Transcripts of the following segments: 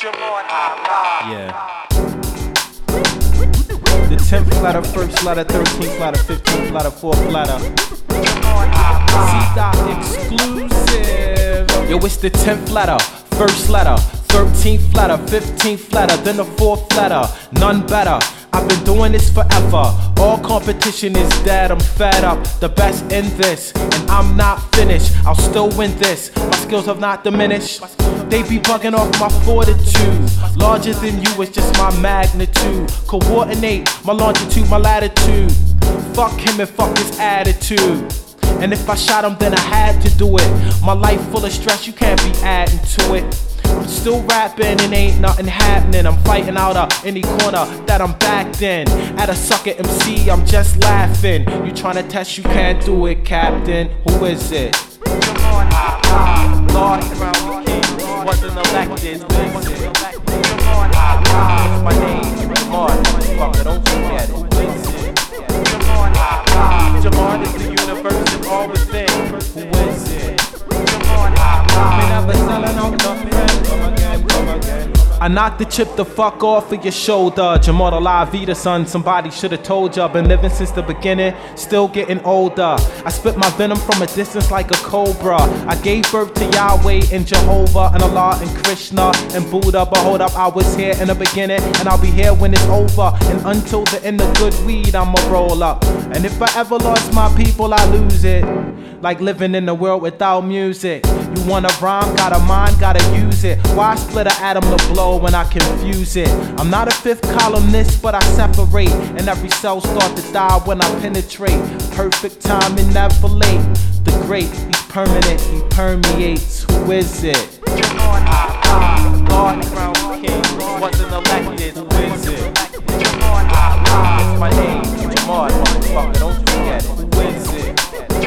Yeah. The 10th letter, 1st letter, 13th letter, 15th letter, 4th letter. C-Dot exclusive. Yo, it's the 10th letter, 1st letter, 13th letter, 15th letter, then the 4th letter. None better. I've been doing this forever. All competition is dead, I'm fed up. The best in this, and I'm not finished. I'll still win this, my skills have not diminished. They be bugging off my fortitude. Larger than you, it's just my magnitude. Coordinate my longitude, my latitude. Fuck him and fuck his attitude. And if I shot him, then I had to do it. My life full of stress, you can't be adding to it. I'm still rapping and ain't nothing happening. I'm fighting out of any corner that I'm backed in. At a sucker MC, I'm just laughing. You tryna test, you can't do it, Captain. Who is it? Lord Crown King, wasn't elected. Who is it? My name, Jamar, motherfucker, don't forget it. Who is it? Jamar is the universe and all within. Who is it? Me never selling out nothing. Come again. I knocked the chip the fuck off of your shoulder. Jamar the La Vida, son. Somebody should've told ya. Been living since the beginning, still getting older. I spit my venom from a distance like a cobra. I gave birth to Yahweh and Jehovah and Allah and Krishna and Buddha. But hold up, I was here in the beginning and I'll be here when it's over. And until the end of good weed, I'ma roll up. And if I ever lost my people, I lose it. Like living in a world without music. You wanna rhyme, got a mind, gotta use it. Why split an atom to blow when I confuse it? I'm not a fifth columnist, but I separate. And every cell start to die when I penetrate. Perfect timing, never late. The great, he's permanent, he permeates. Who is it? Lord Crown King, wasn't elected. Who is it? It's my name, Jamar, motherfucker, don't forget it. Who is it?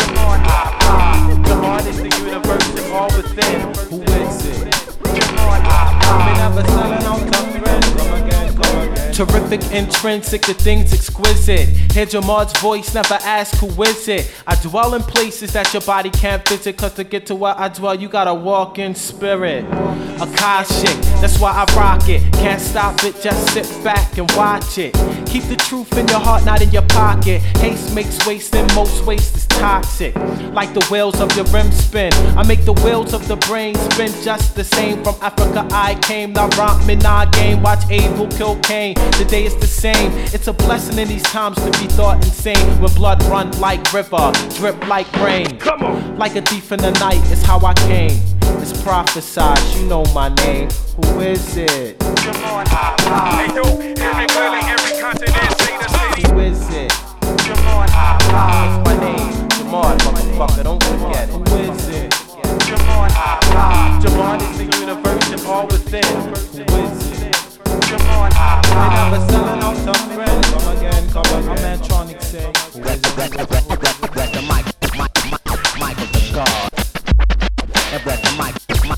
Jamar is the universe and all within. Who is it? Me never selling out nothing. Come again. Terrific, intrinsic, the thing's exquisite. Hear Jamar's voice, never ask who is it. I dwell in places that your body can't visit. Cause to get to where I dwell, you gotta walk in spirit. Akashic, that's why I rock it. Can't stop it, just sit back and watch it. Keep the truth in your heart, not in your pocket. Haste makes waste and most waste is toxic. Like the wheels of your rim spin, I make the wheels of the brain spin just the same. From Africa I came, now romp me, nah game. Watch Abel kill Cain, today it's the same. It's a blessing in these times to be thought insane. When blood run like river, drip like rain. Come on. Like a thief in the night is how I came. It's prophesied, you know my name. Who is it? Jamar. Hey yo, hear me clearly, every continent, say the city. Who is it? Jamar. It's my name, Jamar, motherfucker, don't forget it. Who is it? Jamar. Jamar is the universe and all within. Who is it? Jamar. They never selling out some friends. Come again. I'm Antronic say. Who is it? The mic of the God. The mic of the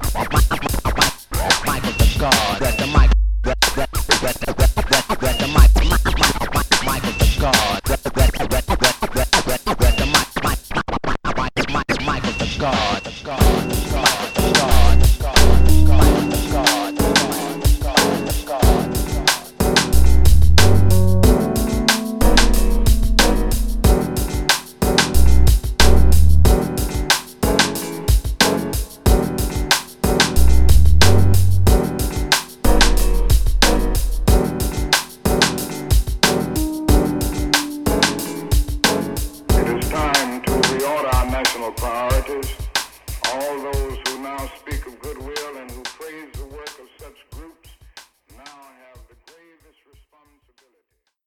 God. The mic priorities. All those who now speak of goodwill and